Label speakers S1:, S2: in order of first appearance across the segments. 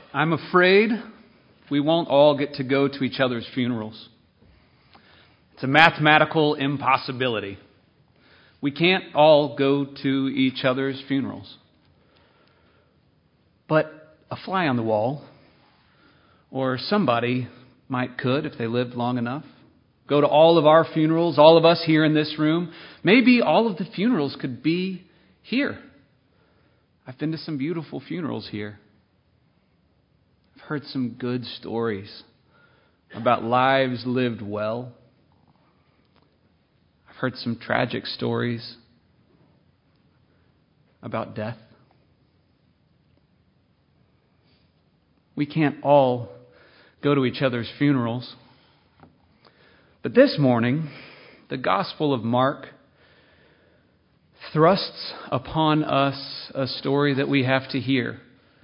S1: I'm afraid we won't all get to go to each other's funerals. It's a mathematical impossibility. We can't all go to each other's funerals. But a fly on the wall, or somebody could if they lived long enough, go to all of our funerals, all of us here in this room. Maybe all of the funerals could be here. I've been to some beautiful funerals here. I've heard some good stories about lives lived well. I've heard some tragic stories about death. We can't all go to each other's funerals. But this morning, the Gospel of Mark thrusts upon us a story that we have to hear.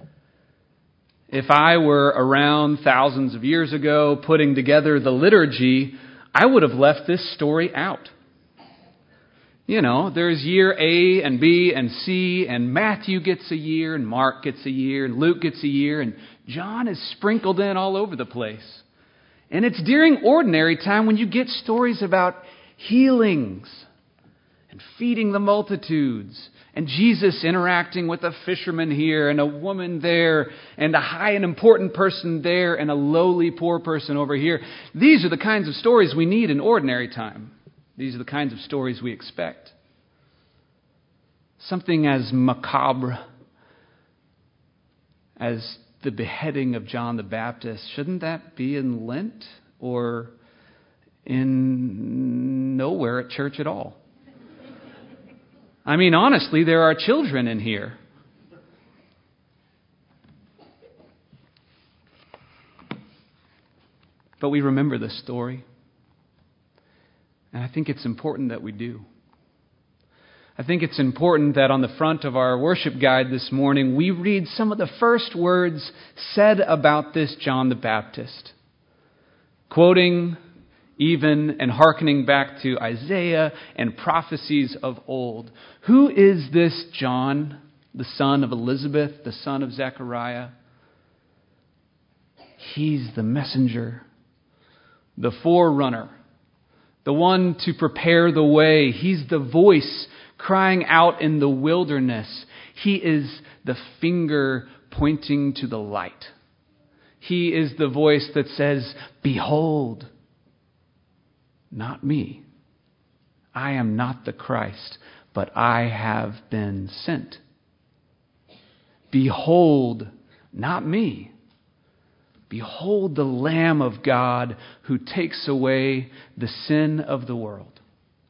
S1: If I were around thousands of years ago putting together the liturgy, I would have left this story out. You know, there's year A and B and C, and Matthew gets a year, and Mark gets a year, and Luke gets a year, and John is sprinkled in all over the place. And it's during ordinary time when you get stories about healings and feeding the multitudes, and Jesus interacting with a fisherman here and a woman there, and a high and important person there, and a lowly poor person over here. These are the kinds of stories we need in ordinary time. These are the kinds of stories we expect. Something as macabre as the beheading of John the Baptist, shouldn't that be in Lent or in nowhere at church at all? I mean, honestly, there are children in here. But we remember this story. And I think it's important that we do. I think it's important that on the front of our worship guide this morning, we read some of the first words said about this John the Baptist. Quoting even and hearkening back to Isaiah and prophecies of old. Who is this John, the son of Elizabeth, the son of Zechariah? He's the messenger, the forerunner, the one to prepare the way. He's the voice crying out in the wilderness. He is the finger pointing to the light. He is the voice that says, "Behold, not me. I am not the Christ, but I have been sent. Behold, not me. Behold the Lamb of God who takes away the sin of the world."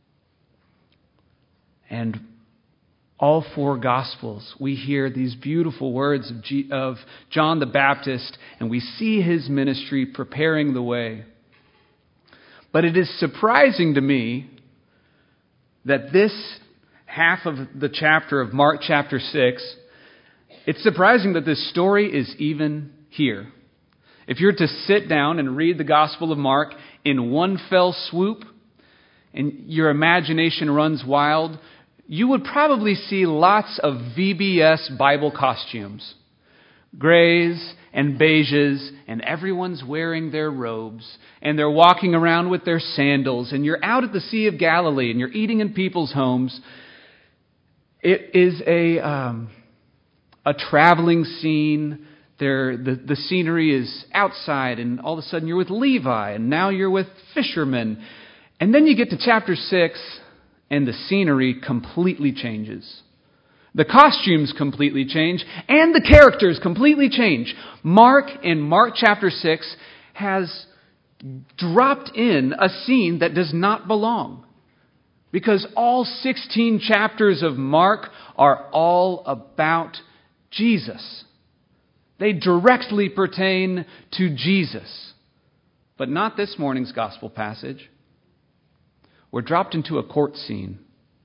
S1: And all four Gospels, we hear these beautiful words of John the Baptist, and we see his ministry preparing the way. But it is surprising to me that this half of the chapter of Mark chapter 6, it's surprising that this story is even here. If you're to sit down and read the Gospel of Mark in one fell swoop, and your imagination runs wild, you would probably see lots of VBS Bible costumes. Grays and beiges, and everyone's wearing their robes, and they're walking around with their sandals, and you're out at the Sea of Galilee, and you're eating in people's homes. It is a traveling scene. The scenery is outside, and all of a sudden you're with Levi, and now you're with fishermen. And then you get to chapter 6, and the scenery completely changes. The costumes completely change, and the characters completely change. Mark, in Mark chapter 6, has dropped in a scene that does not belong. Because all 16 chapters of Mark are all about Jesus. They directly pertain to Jesus. But not this morning's gospel passage. We're dropped into a court scene.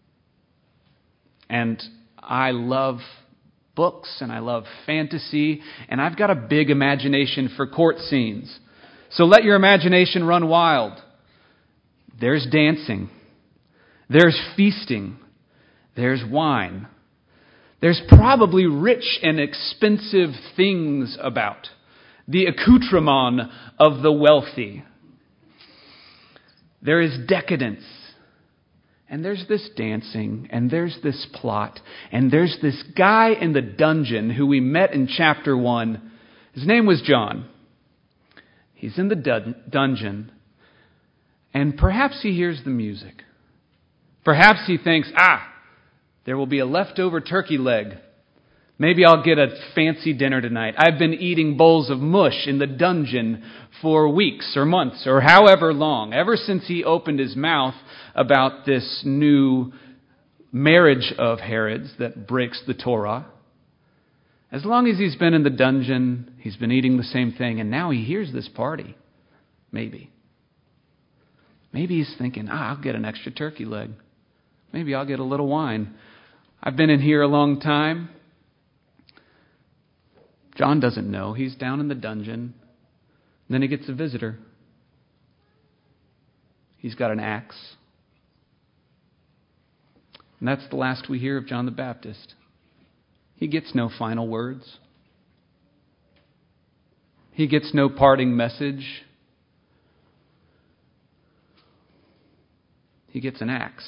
S1: And I love books and I love fantasy, and I've got a big imagination for court scenes. So let your imagination run wild. There's dancing. There's feasting. There's wine. There's probably rich and expensive things about. the accoutrement of the wealthy. There is decadence. And there's this dancing, and there's this plot, and there's this guy in the dungeon who we met in chapter 1. His name was John. He's in the dungeon, and perhaps he hears the music. Perhaps he thinks, there will be a leftover turkey leg. Maybe I'll get a fancy dinner tonight. I've been eating bowls of mush in the dungeon for weeks or months or however long, ever since he opened his mouth about this new marriage of Herod's that breaks the Torah. As long as he's been in the dungeon, he's been eating the same thing, and now he hears this party. Maybe he's thinking, I'll get an extra turkey leg. Maybe I'll get a little wine. I've been in here a long time. John doesn't know. He's down in the dungeon. And then he gets a visitor. He's got an axe. And that's the last we hear of John the Baptist. He gets no final words. He gets no parting message. He gets an axe.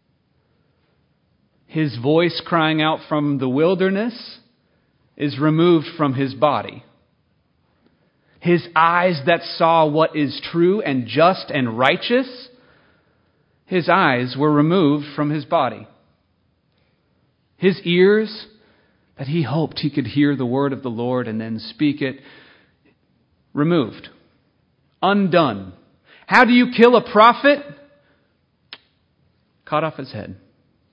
S1: His voice crying out from the wilderness is removed from his body. His eyes that saw what is true and just and righteous, his eyes were removed from his body. His ears that he hoped he could hear the word of the Lord and then speak it, removed, undone. How do you kill a prophet? Cut off his head.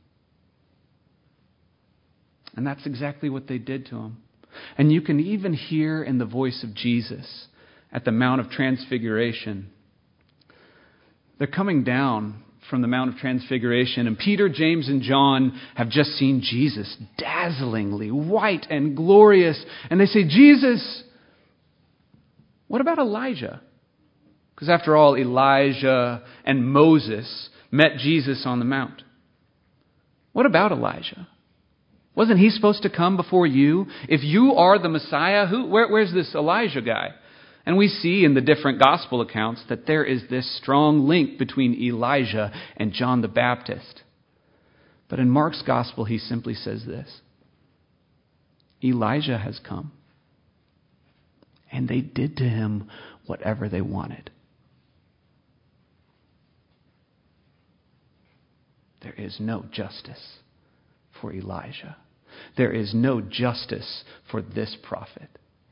S1: And that's exactly what they did to him. And you can even hear in the voice of Jesus at the Mount of Transfiguration. They're coming down from the Mount of Transfiguration, and Peter, James, and John have just seen Jesus dazzlingly white and glorious. And they say, Jesus, what about Elijah? Because after all, Elijah and Moses met Jesus on the Mount. What about Elijah? Wasn't he supposed to come before you? If you are the Messiah, where's this Elijah guy? And we see in the different gospel accounts that there is this strong link between Elijah and John the Baptist. But in Mark's gospel, he simply says this: Elijah has come, and they did to him whatever they wanted. There is no justice for Elijah. There is no justice for this prophet.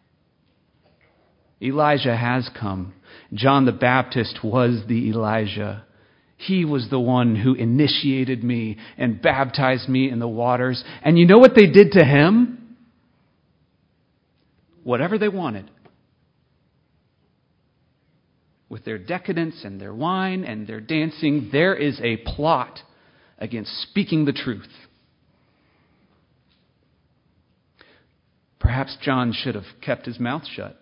S1: Elijah has come. John the Baptist was the Elijah. He was the one who initiated me and baptized me in the waters. And you know what they did to him? Whatever they wanted. With their decadence and their wine and their dancing, there is a plot against speaking the truth. Perhaps John should have kept his mouth shut.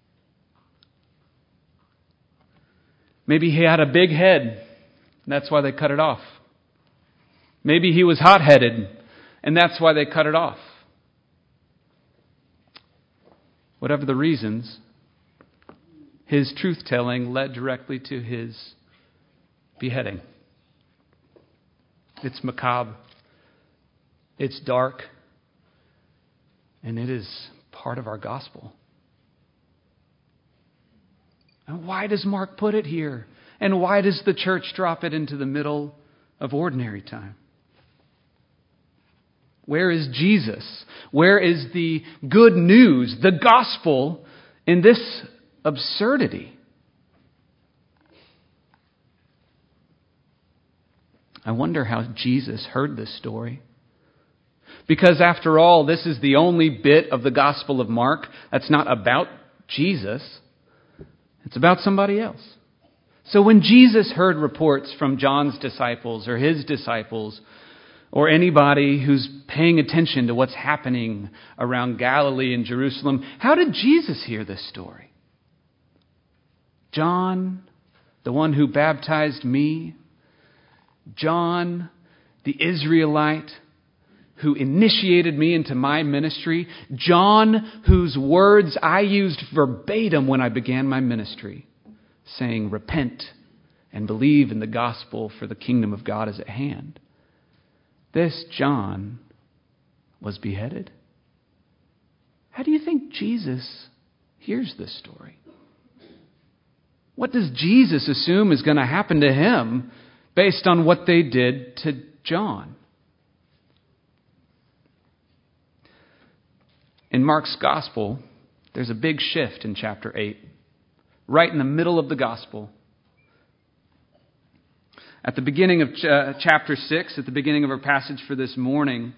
S1: Maybe he had a big head, and that's why they cut it off. Maybe he was hot-headed, and that's why they cut it off. Whatever the reasons, his truth-telling led directly to his beheading. It's macabre. It's dark. And it is part of our gospel. And why does Mark put it here? And why does the church drop it into the middle of ordinary time? Where is Jesus? Where is the good news, the gospel, in this absurdity? I wonder how Jesus heard this story. Because after all, this is the only bit of the Gospel of Mark that's not about Jesus. It's about somebody else. So when Jesus heard reports from John's disciples or his disciples or anybody who's paying attention to what's happening around Galilee and Jerusalem, how did Jesus hear this story? John, the one who baptized me, John, the Israelite, who initiated me into my ministry, John, whose words I used verbatim when I began my ministry, saying, repent and believe in the gospel, for the kingdom of God is at hand. This John was beheaded. How do you think Jesus hears this story? What does Jesus assume is going to happen to him based on what they did to John? In Mark's gospel, there's a big shift in chapter 8, right in the middle of the gospel. At the beginning of chapter 6, at the beginning of our passage for this morning,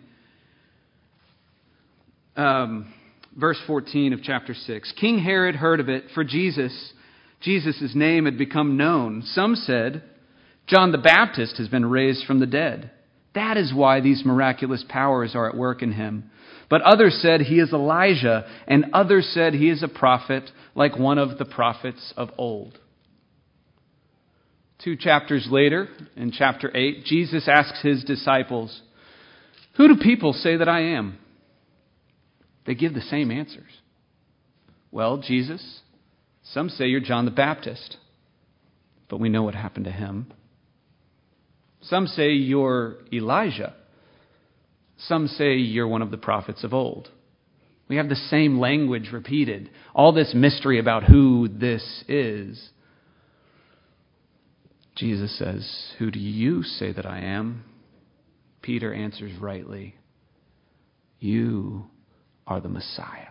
S1: verse 14 of chapter 6, King Herod heard of it, for Jesus' name had become known. Some said, John the Baptist has been raised from the dead. That is why these miraculous powers are at work in him. But others said he is Elijah, and others said he is a prophet, like one of the prophets of old. 2 chapters later, in chapter 8, Jesus asks his disciples, who do people say that I am? They give the same answers. Well, Jesus, some say you're John the Baptist, but we know what happened to him. Some say you're Elijah. Some say you're one of the prophets of old. We have the same language repeated. All this mystery about who this is. Jesus says, who do you say that I am? Peter answers rightly, you are the Messiah.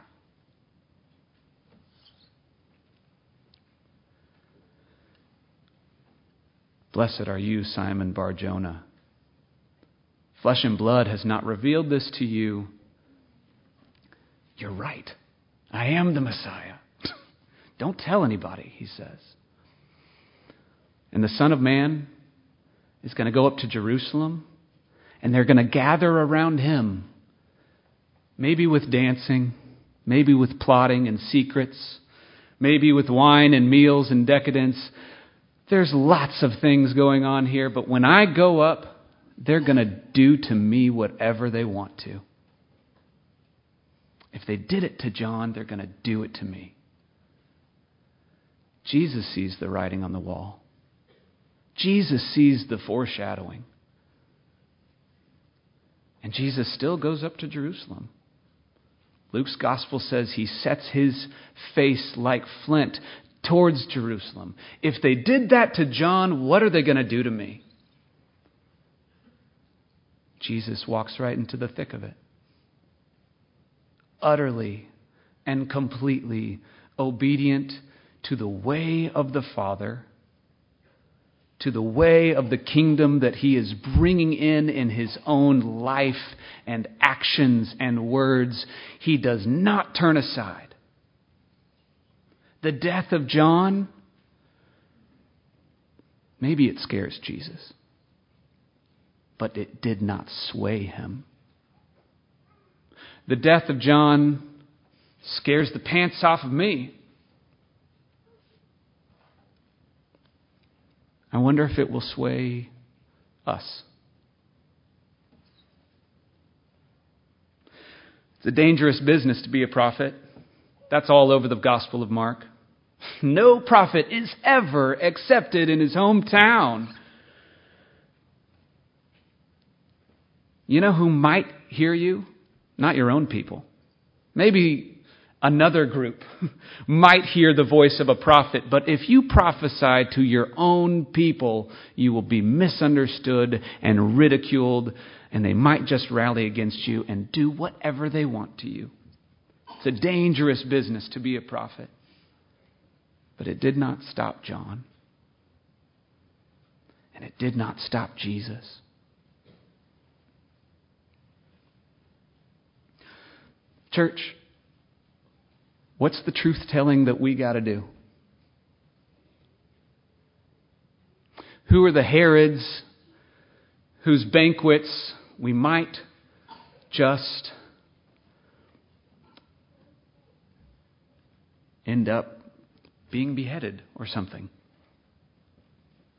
S1: Blessed are you, Simon Bar-Jonah. Flesh and blood has not revealed this to you. You're right. I am the Messiah. Don't tell anybody, he says. And the Son of Man is going to go up to Jerusalem, and they're going to gather around him, maybe with dancing, maybe with plotting and secrets, maybe with wine and meals and decadence. There's lots of things going on here, but when I go up, they're going to do to me whatever they want to. If they did it to John, they're going to do it to me. Jesus sees the writing on the wall. Jesus sees the foreshadowing. And Jesus still goes up to Jerusalem. Luke's gospel says he sets his face like flint towards Jerusalem. If they did that to John, what are they going to do to me? Jesus walks right into the thick of it. Utterly and completely obedient to the way of the Father, to the way of the kingdom that he is bringing in his own life and actions and words. He does not turn aside. The death of John, maybe it scares Jesus, but it did not sway him. The death of John scares the pants off of me. I wonder if it will sway us. It's a dangerous business to be a prophet. That's all over the Gospel of Mark. No prophet is ever accepted in his hometown. You know who might hear you? Not your own people. Maybe another group might hear the voice of a prophet, but if you prophesy to your own people, you will be misunderstood and ridiculed, and they might just rally against you and do whatever they want to you. It's a dangerous business to be a prophet. But it did not stop John. And it did not stop Jesus. Church, what's the truth telling that we got to do? Who are the Herods whose banquets we might just end up being beheaded or something?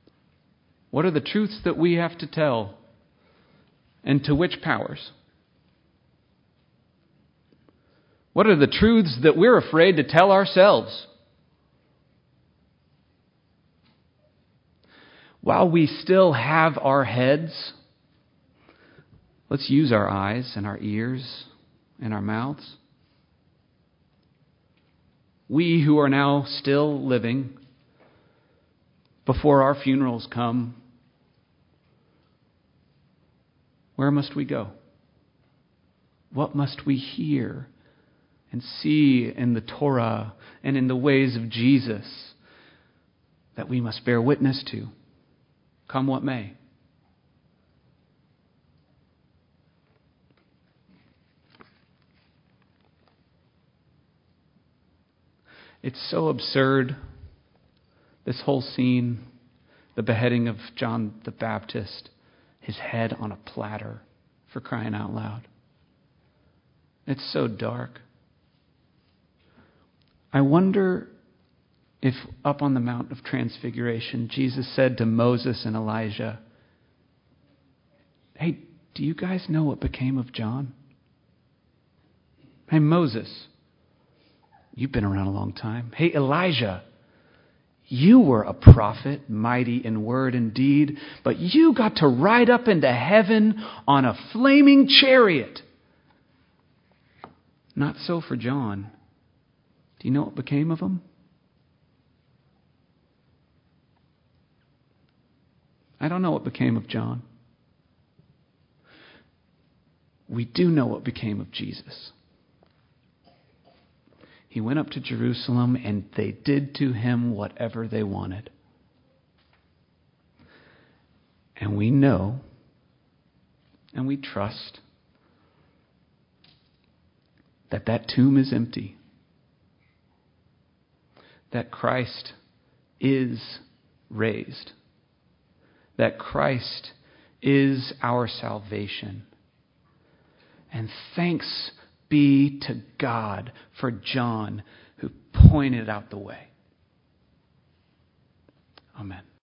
S1: What are the truths that we have to tell? And to which powers? What are the truths that we're afraid to tell ourselves? While we still have our heads, let's use our eyes and our ears and our mouths. We who are now still living, before our funerals come, where must we go? What must we hear and see in the Torah and in the ways of Jesus that we must bear witness to, come what may? It's so absurd, this whole scene, the beheading of John the Baptist, his head on a platter, for crying out loud. It's so dark. I wonder if up on the Mount of Transfiguration, Jesus said to Moses and Elijah, "Hey, do you guys know what became of John? Hey, Moses, you've been around a long time. Hey, Elijah, you were a prophet, mighty in word and deed, but you got to ride up into heaven on a flaming chariot. Not so for John. Do you know what became of him?" I don't know what became of John. We do know what became of Jesus. He went up to Jerusalem and they did to him whatever they wanted. And we know and we trust that that tomb is empty. That Christ is raised. That Christ is our salvation. And thanks be to God for John who pointed out the way. Amen.